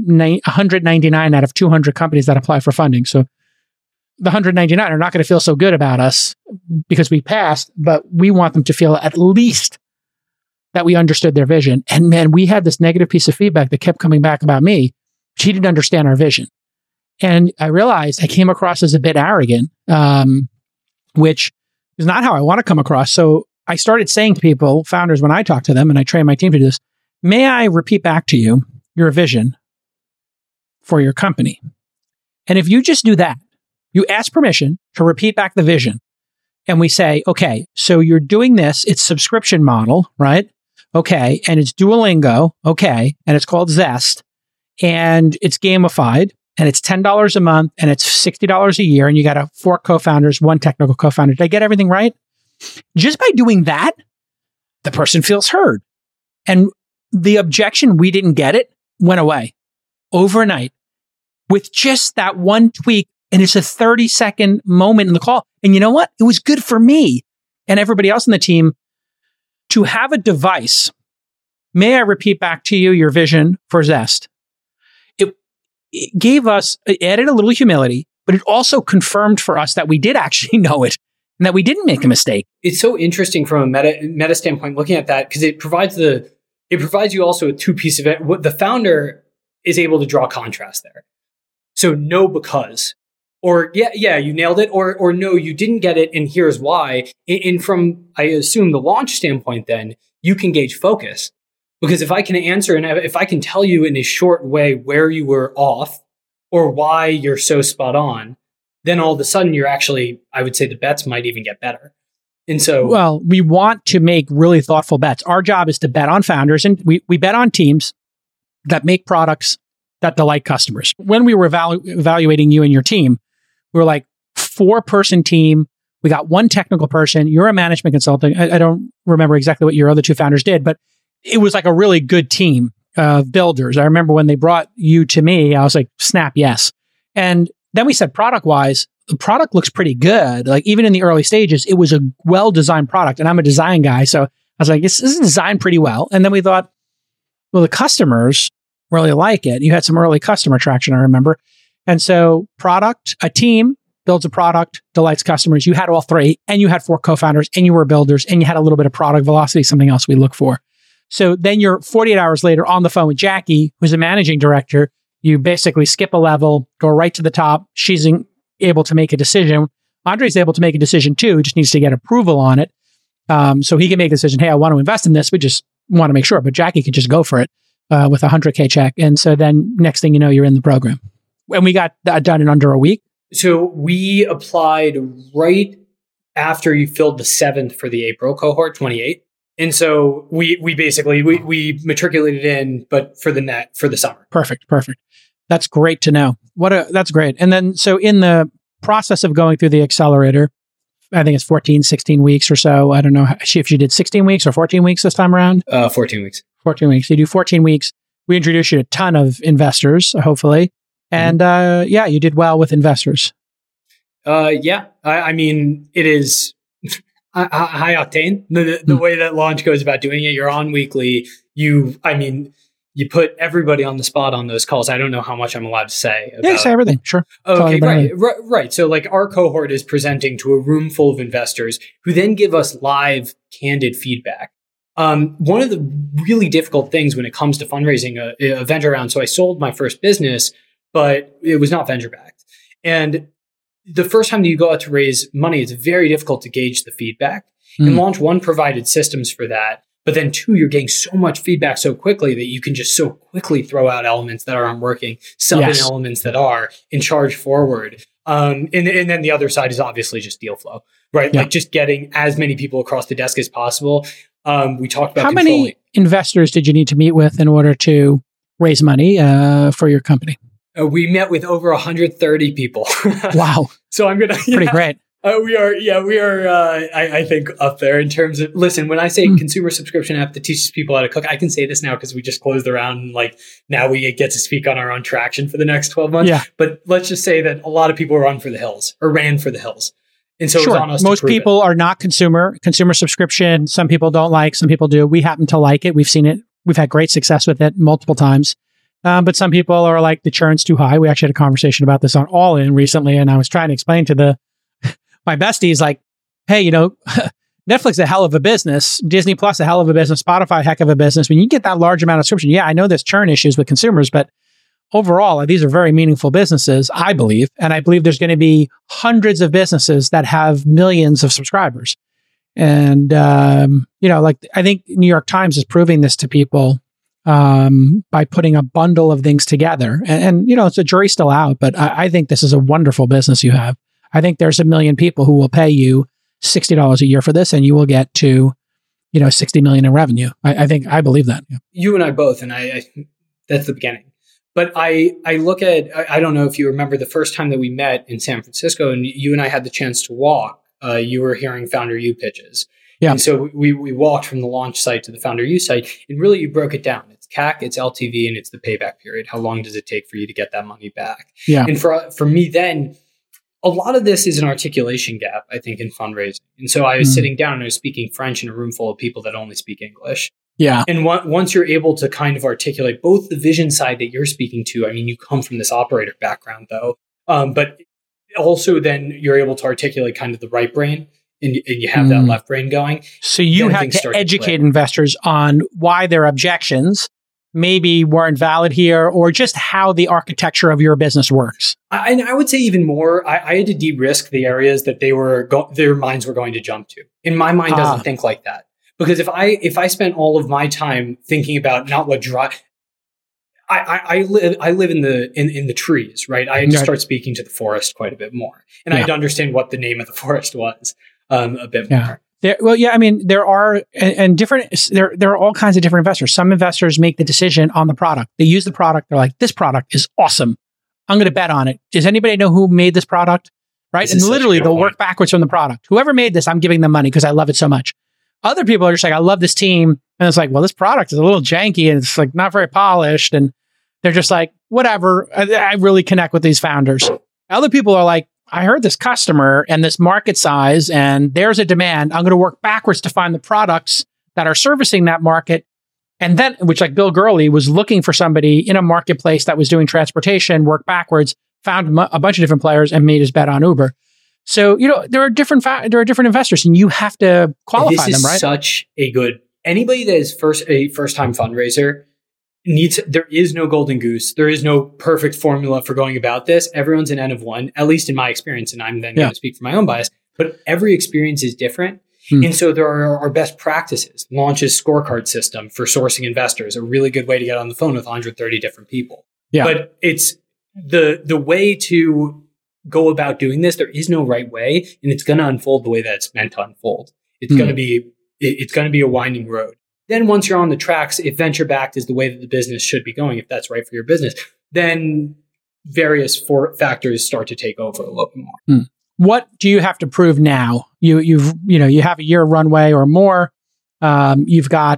199 out of 200 companies that apply for funding. So the 199 are not going to feel so good about us because we passed, but we want them to feel at least that we understood their vision. And man, we had this negative piece of feedback that kept coming back about me. She didn't understand our vision. And I realized I came across as a bit arrogant, which is not how I want to come across. So I started saying to people, founders, when I talk to them, and I train my team to do this, may I repeat back to you your vision for your company? And if you just do that, you ask permission to repeat back the vision. And we say, okay, so you're doing this. It's subscription model, right? Okay. And it's Duolingo. Okay. And it's called Zest. And it's gamified. And it's $10 a month. And it's $60 a year. And you got 4 co-founders, 1 technical co-founder. Did I get everything right? Just by doing that, the person feels heard. And the objection, we didn't get it, went away overnight with just that one tweak. And it's a 30-second moment in the call. And you know what? It was good for me and everybody else in the team to have a device. May I repeat back to you your vision for Zest? It gave us, it added a little humility, but it also confirmed for us that we did actually know it and that we didn't make a mistake. It's so interesting from a meta standpoint looking at that, because it provides you also with two pieces of it. What the founder is able to draw contrast there. So no, because, or yeah, you nailed it, or no, you didn't get it, and here's why. And from, I assume, the launch standpoint, then you can gauge focus. Because if I can answer and if I can tell you in a short way where you were off or why you're so spot on, then all of a sudden you're actually, I would say the bets might even get better. And so, well, we want to make really thoughtful bets. Our job is to bet on founders, and we bet on teams that make products that delight customers. When we were evaluating you and your team, we were like 4-person team. We got 1 technical person. You're a management consultant. I don't remember exactly what your other 2 founders did, but it was like a really good team of builders. I remember when they brought you to me, I was like, snap, yes. And then we said product-wise, the product looks pretty good. Like even in the early stages, it was a well-designed product. And I'm a design guy. So I was like, this is designed pretty well. And then we thought, well, the customers really like it. You had some early customer traction, I remember. And so a team builds a product, delights customers. You had all 3, and you had 4 co-founders, and you were builders, and you had a little bit of product velocity, something else we look for. So then you're 48 hours later on the phone with Jackie, who's a managing director. You basically skip a level, go right to the top. She's able to make a decision. Andre's able to make a decision too, just needs to get approval on it. So he can make a decision, hey, I want to invest in this. We just want to make sure. But Jackie could just go for it with a $100K check. And so then next thing you know, you're in the program. And we got that done in under a week. So we applied right after you filled the 7th for the April cohort, 28. And so we basically matriculated in, but for the summer. Perfect. That's great to know. That's great. And then, so in the process of going through the accelerator, I think it's 14, 16 weeks or so. I don't know if you did 16 weeks or 14 weeks this time around. 14 weeks. 14 weeks. You do 14 weeks. We introduced you to a ton of investors, hopefully. And you did well with investors. I mean, it is high octane. The way that launch goes about doing it, you're on weekly. You put everybody on the spot on those calls. I don't know how much I'm allowed to say. Yeah, say everything. Sure. Okay, right. So like our cohort is presenting to a room full of investors who then give us live, candid feedback. One of the really difficult things when it comes to fundraising a venture round. So I sold my first business, but it was not venture backed. And the first time that you go out to raise money, it's very difficult to gauge the feedback. And Launch One provided systems for that. But then 2, you're getting so much feedback so quickly that you can just so quickly throw out elements that aren't working, sub in elements that are, and charge forward. And then the other side is obviously just deal flow, right? Yeah. Like just getting as many people across the desk as possible. We talked about how many investors did you need to meet with in order to raise money for your company? We met with over 130 people. Wow. So I'm going to... Pretty great. We are, I think, up there in terms of, listen, when I say consumer subscription app that teaches people how to cook, I can say this now because we just closed the round and like now we get to speak on our own traction for the next 12 months. Yeah. But let's just say that a lot of people ran for the hills. And so it was on us most people are not consumer subscription. Some people don't like, some people do. We happen to like it. We've seen it. We've had great success with it multiple times. But some people are like, the churn's too high. We actually had a conversation about this on All In recently. And I was trying to explain to my besties, like, hey, Netflix is a hell of a business. Disney Plus a hell of a business. Spotify, heck of a business. When you get that large amount of subscription, I know there's churn issues with consumers, but overall, these are very meaningful businesses, I believe. And I believe there's going to be hundreds of businesses that have millions of subscribers. And, I think New York Times is proving this to people by putting a bundle of things together. And it's a jury's still out, but I think this is a wonderful business you have. I think there's 1 million people who will pay you $60 a year for this, and you will get to, 60 million in revenue. I believe that. Yeah. You and I both, and I that's the beginning. But I look at, I don't know if you remember the first time that we met in San Francisco and you and I had the chance to walk, you were hearing Founder U pitches. Yeah. And so we walked from the launch site to the Founder U site, and really you broke it down. It's CAC, it's LTV, and it's the payback period. How long does it take for you to get that money back? Yeah. And for me then, a lot of this is an articulation gap, I think, in fundraising. And so I was sitting down and I was speaking French in a room full of people that only speak English. Yeah. And once you're able to kind of articulate both the vision side that you're speaking to, I mean, you come from this operator background though, but also then you're able to articulate kind of the right brain and you have that left brain going. So you had to educate investors on why their objections maybe weren't valid here, or just how the architecture of your business works. And I would say even more, I had to de-risk the areas that their minds were going to jump to. And my mind doesn't think like that. Because if I spent all of my time thinking about not what drive, I live in the trees, right? I had to start speaking to the forest quite a bit more, and I had to understand what the name of the forest was a bit more. There are there are all kinds of different investors. Some investors make the decision on the product. They use the product. They're like, this product is awesome. I'm going to bet on it. Does anybody know who made this product? Right, and literally they'll work backwards from the product. Whoever made this, I'm giving them money because I love it so much. Other people are just like, I love this team. And it's like, well, this product is a little janky and it's like not very polished. And they're just like, whatever. I really connect with these founders. Other people are like, I heard this customer and this market size and there's a demand. I'm going to work backwards to find the products that are servicing that market. And then, which like Bill Gurley was looking for somebody in a marketplace that was doing transportation, work backwards, found a bunch of different players and made his bet on Uber. So, there are different investors and you have to qualify them, right? Such a good, anybody that is a first-time fundraiser there is no golden goose. There is no perfect formula for going about this. Everyone's an N of one, at least in my experience. And I'm then going to speak from my own bias, but every experience is different. And so there are our best practices. Launch's scorecard system for sourcing investors, a really good way to get on the phone with 130 different people. Yeah. But it's the way to go about doing this. There is no right way, and it's going to unfold the way that it's meant to unfold. It's going to be a winding road. Then once you're on the tracks, if venture backed is the way that the business should be going, if that's right for your business, then various factors start to take over a little bit more. What do you have to prove now? You have a year runway or more. You've got,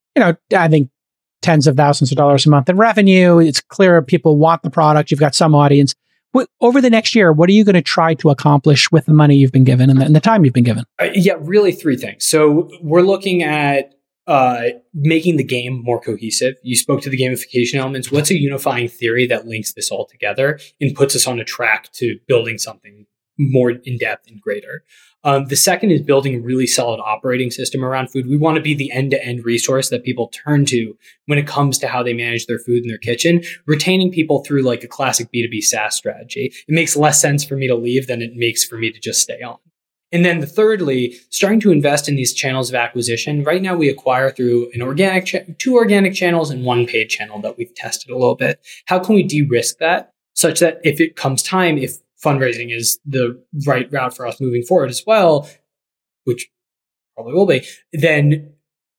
I think tens of thousands of dollars a month in revenue. It's clear people want the product. You've got some audience. Over the next year, what are you going to try to accomplish with the money you've been given and the time you've been given? Really three things. So we're looking at making the game more cohesive. You spoke to the gamification elements. What's a unifying theory that links this all together and puts us on a track to building something more in-depth and greater? The second is building a really solid operating system around food. We want to be the end-to-end resource that people turn to when it comes to how they manage their food in their kitchen, retaining people through like a classic B2B SaaS strategy. It makes less sense for me to leave than it makes for me to just stay on. And then thirdly, starting to invest in these channels of acquisition. Right now, we acquire through an two organic channels and one paid channel that we've tested a little bit. How can we de-risk that such that if it comes time, if fundraising is the right route for us moving forward as well, which probably will be, then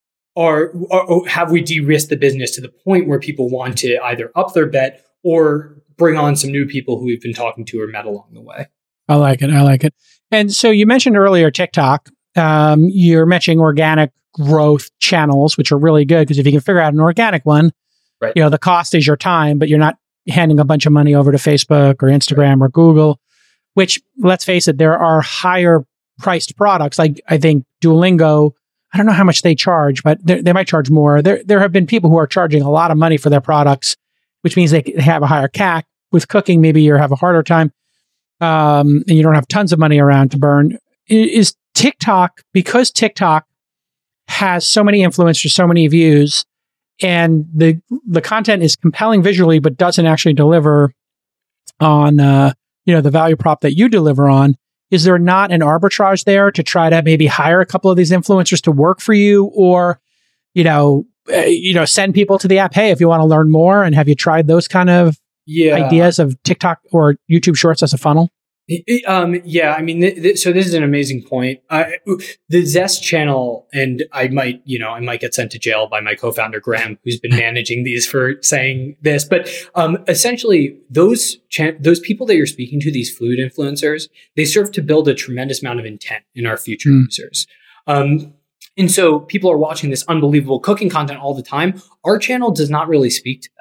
or have we de-risked the business to the point where people want to either up their bet or bring on some new people who we've been talking to or met along the way? I like it. And so you mentioned earlier TikTok. You're mentioning organic growth channels, which are really good because if you can figure out an organic one, right, the cost is your time, but you're not handing a bunch of money over to Facebook or Instagram or Google, which, let's face it, there are higher priced products. Like I think Duolingo, I don't know how much they charge, but they might charge more. There have been people who are charging a lot of money for their products, which means they have a higher CAC. With cooking, maybe you have a harder time. And you don't have tons of money around to burn. Is TikTok, because TikTok has so many influencers, so many views, and the content is compelling visually, but doesn't actually deliver on the value prop that you deliver on? Is there not an arbitrage there to try to maybe hire a couple of these influencers to work for you, or send people to the app? Hey, if you want to learn more, and have you tried those kind of ideas of TikTok or YouTube Shorts as a funnel? I mean, so this is an amazing point. The Zest channel, and I might get sent to jail by my co-founder Graham, who's been managing these for saying this. But essentially, those people that you're speaking to, these food influencers, they serve to build a tremendous amount of intent in our future users. And so people are watching this unbelievable cooking content all the time. Our channel does not really speak to that.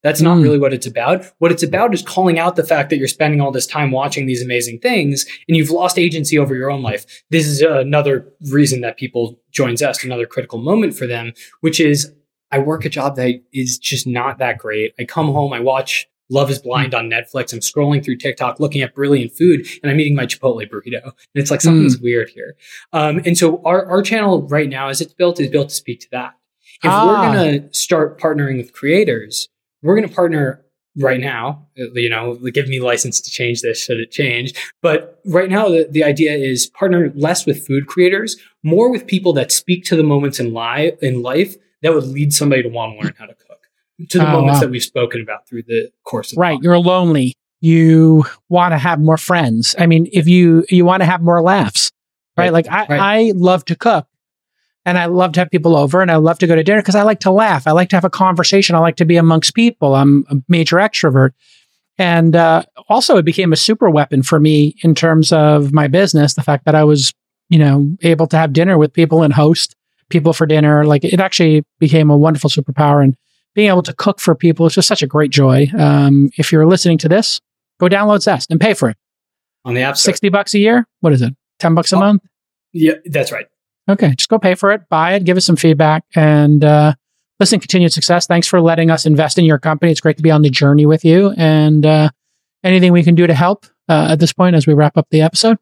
That's not really what it's about. What it's about is calling out the fact that you're spending all this time watching these amazing things and you've lost agency over your own life. This is another reason that people join Zest, another critical moment for them, which is I work a job that is just not that great. I come home, I watch Love is Blind on Netflix. I'm scrolling through TikTok, looking at brilliant food, and I'm eating my Chipotle burrito. And it's like something's weird here. And so our channel right now, as it's built, is built to speak to that. If we're going to start partnering with creators, we're going to partner right now. Give me license to change this should it change. But right now, the idea is partner less with food creators, more with people that speak to the moments in life that would lead somebody to want to learn how to cook. To the moments that we've spoken about through the course of right. You're lonely. You want to have more friends. I mean, if you want to have more laughs, right? Like I love to cook and I love to have people over and I love to go to dinner because I like to laugh. I like to have a conversation. I like to be amongst people. I'm a major extrovert. And also it became a super weapon for me in terms of my business. The fact that I was, able to have dinner with people and host people for dinner. Like it actually became a wonderful superpower. And being able to cook for people is just such a great joy. If you're listening to this, go download Zest and pay for it. On the App Store. $60 a year? What is it? $10 a month? Yeah, that's right. Okay, just go pay for it, buy it, give us some feedback, and listen, continued success. Thanks for letting us invest in your company. It's great to be on the journey with you. And anything we can do to help at this point as we wrap up the episode?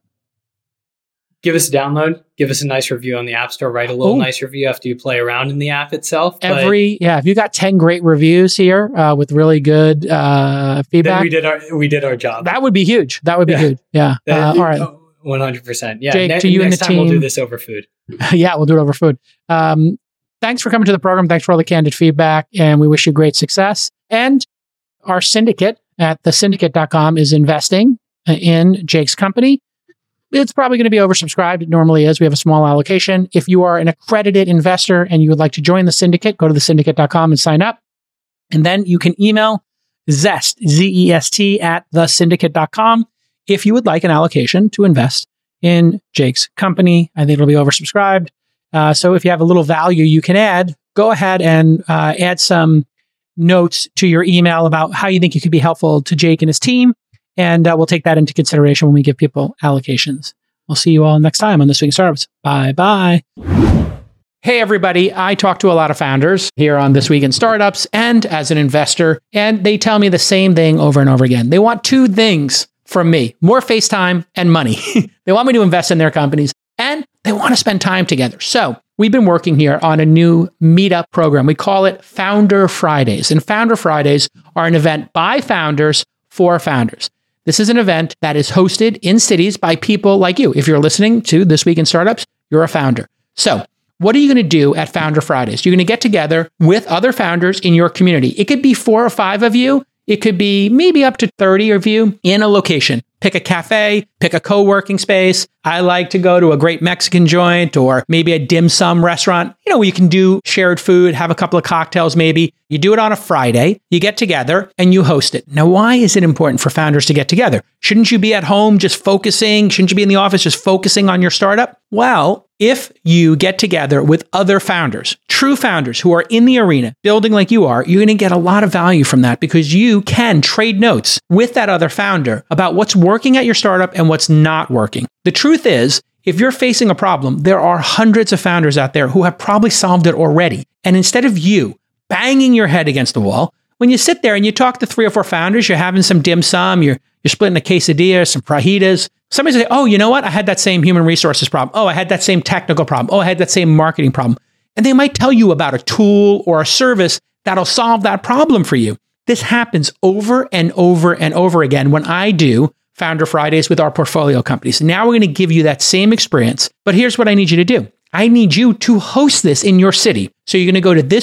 Give us a download. Give us a nice review on the App Store. Write a little nice review after you play around in the app itself. If you got 10 great reviews here with really good feedback, then we did our job. That would be huge. That would be huge. Yeah. All right. 100%. Yeah. Jake, to you and the next time team, we'll do this over food. Yeah, we'll do it over food. Thanks for coming to the program. Thanks for all the candid feedback, and we wish you great success. And our syndicate at thesyndicate.com is investing in Jake's company. It's probably going to be oversubscribed. It normally is. We have a small allocation. If you are an accredited investor and you would like to join the syndicate, go to thesyndicate.com and sign up. And then you can email Zest, Z-E-S-T, at thesyndicate.com if you would like an allocation to invest in Jake's company. I think it'll be oversubscribed. So if you have a little value you can add, go ahead and add some notes to your email about how you think you could be helpful to Jake and his team. And we'll take that into consideration when we give people allocations. We'll see you all next time on This Week in Startups. Bye-bye. Hey, everybody. I talk to a lot of founders here on This Week in Startups and as an investor, and they tell me the same thing over and over again. They want two things from me: more FaceTime and money. They want me to invest in their companies, and they want to spend time together. So we've been working here on a new meetup program. We call it Founder Fridays. And Founder Fridays are an event by founders for founders. This is an event that is hosted in cities by people like you. If you're listening to This Week in Startups, you're a founder. So what are you going to do at Founder Fridays? You're going to get together with other founders in your community. It could be 4 or 5 of you. It could be maybe up to 30 of you in a location. Pick a cafe, pick a co-working space. I like to go to a great Mexican joint or maybe a dim sum restaurant, where you can do shared food, have a couple of cocktails maybe. You do it on a Friday, you get together and you host it. Now, why is it important for founders to get together? Shouldn't you be at home just focusing? Shouldn't you be in the office just focusing on your startup? Well, if you get together with other founders, true founders who are in the arena, building like you are, you're going to get a lot of value from that because you can trade notes with that other founder about what's working at your startup and what's not working. The truth is, if you're facing a problem, there are hundreds of founders out there who have probably solved it already. And instead of you banging your head against the wall, when you sit there and you talk to 3 or 4 founders, you're having some dim sum, you're splitting a quesadilla, some fajitas. Somebody say, oh, you know what? I had that same human resources problem. Oh, I had that same technical problem. Oh, I had that same marketing problem. And they might tell you about a tool or a service that'll solve that problem for you. This happens over and over and over again when I do Founder Fridays with our portfolio companies. Now we're going to give you that same experience. But here's what I need you to do. I need you to host this in your city. So you're going to go to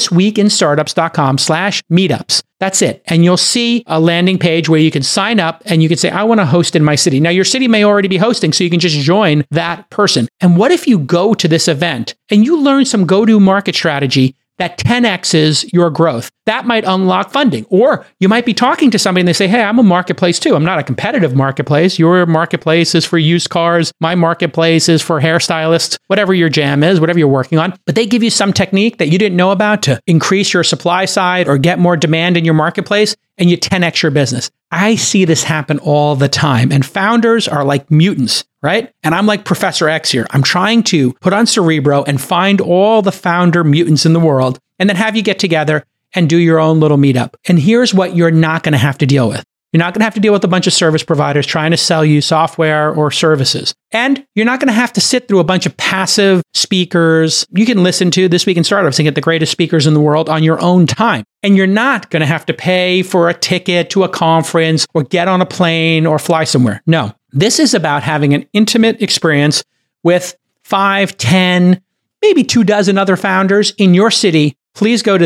thisweekinstartups.com/meetups. That's it. And you'll see a landing page where you can sign up and you can say, I want to host in my city. Now, your city may already be hosting, so you can just join that person. And what if you go to this event and you learn some go-to-market strategy that 10x's your growth. That might unlock funding. Or you might be talking to somebody and they say, hey, I'm a marketplace too. I'm not a competitive marketplace. Your marketplace is for used cars. My marketplace is for hairstylists, whatever your jam is, whatever you're working on. But they give you some technique that you didn't know about to increase your supply side or get more demand in your marketplace, and you 10x your business. I see this happen all the time. And founders are like mutants, right? And I'm like Professor X here. I'm trying to put on Cerebro and find all the founder mutants in the world and then have you get together and do your own little meetup. And here's what you're not going to have to deal with. You're not going to have to deal with a bunch of service providers trying to sell you software or services. And you're not going to have to sit through a bunch of passive speakers you can listen to This Week in Startups and get the greatest speakers in the world on your own time. And you're not going to have to pay for a ticket to a conference or get on a plane or fly somewhere. No, this is about having an intimate experience with 5, 10, maybe 24 other founders in your city. Please go to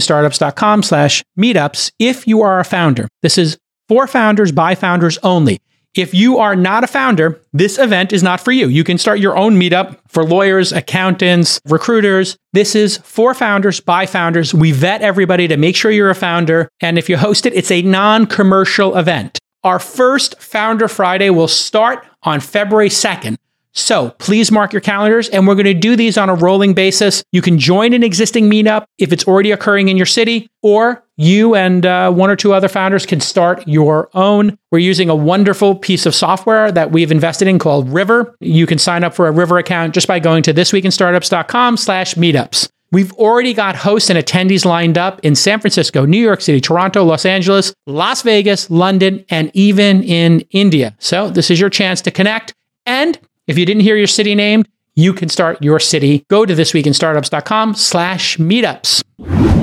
thisweekinstartups.com/meetups if you are a founder. This is for founders, by founders only. If you are not a founder, this event is not for you. You can start your own meetup for lawyers, accountants, recruiters. This is for founders, by founders. We vet everybody to make sure you're a founder. And if you host it, it's a non-commercial event. Our first Founder Friday will start on February 2nd. So please mark your calendars, and we're going to do these on a rolling basis. You can join an existing meetup if it's already occurring in your city, or you and 1 or 2 other founders can start your own. We're using a wonderful piece of software that we've invested in called River. You can sign up for a River account just by going to thisweekinstartups.com/meetups. We've already got hosts and attendees lined up in San Francisco, New York City, Toronto, Los Angeles, Las Vegas, London, and even in India. So this is your chance to connect. And if you didn't hear your city named, you can start your city. Go to thisweekinstartups.com/meetups.